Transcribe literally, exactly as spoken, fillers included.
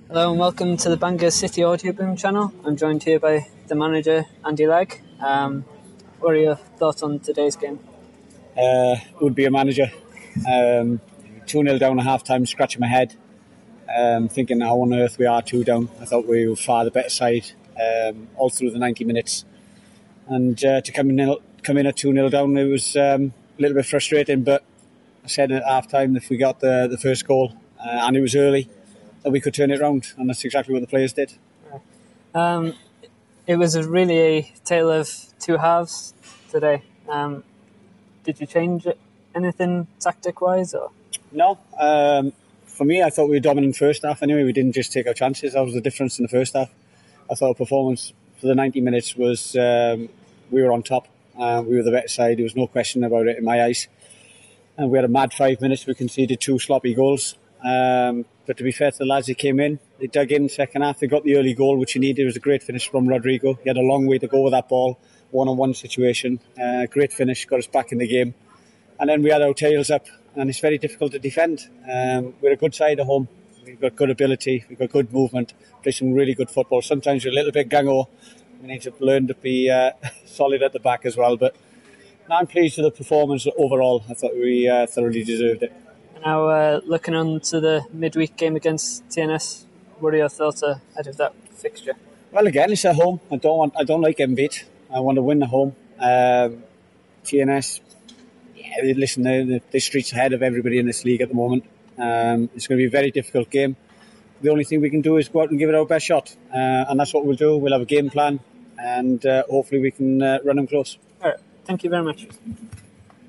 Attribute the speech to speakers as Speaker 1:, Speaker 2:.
Speaker 1: Hello and welcome to the Bangor City Audio Boom channel. I'm joined here by the manager, Andy Legg. Um, what are your thoughts on today's game?
Speaker 2: Uh, would be a manager. Um, two nil down at half time, scratching my head, um, thinking how on earth we are two down. I thought we were far the better side um, all through the ninety minutes. And uh, to come in, come in at two nil down, it was um, a little bit frustrating, but I said at half time if we got the, the first goal, uh, and it was early, that we could turn it round, and that's exactly what the players did.
Speaker 1: Um, it was a really a tale of two halves today. Um, did you change anything tactic-wise? Or?
Speaker 2: No. Um, for me, I thought we were dominant first half anyway. We didn't just take our chances. That was the difference in the first half. I thought our performance for the ninety minutes was um, we were on top. Uh, we were the better side. There was no question about it in my eyes. And we had a mad five minutes. We conceded two sloppy goals. Um, but to be fair to the lads, they came in. They dug in second half. They got the early goal, which he needed. It was a great finish from Rodrigo. He had a long way to go with that ball. One-on-one situation. Uh, great finish. Got us back in the game. And then we had our tails up. And it's very difficult to defend. Um, we're a good side at home. We've got good ability. We've got good movement. Play some really good football. Sometimes we're a little bit gung-ho. We need to learn to be uh, solid at the back as well. But I'm pleased with the performance overall. I thought we uh, thoroughly deserved it.
Speaker 1: Now, uh, looking on to the midweek game against T N S, what are your thoughts ahead of that fixture?
Speaker 2: Well, again, it's at home. I don't want. I don't like getting beat. I want to win at home. Um, T N S, yeah, listen, the the streets ahead of everybody in this league at the moment. Um, it's going to be a very difficult game. The only thing we can do is go out and give it our best shot, uh, and that's what we'll do. We'll have a game plan, and uh, hopefully we can uh, run them close.
Speaker 1: All right. Thank you very much.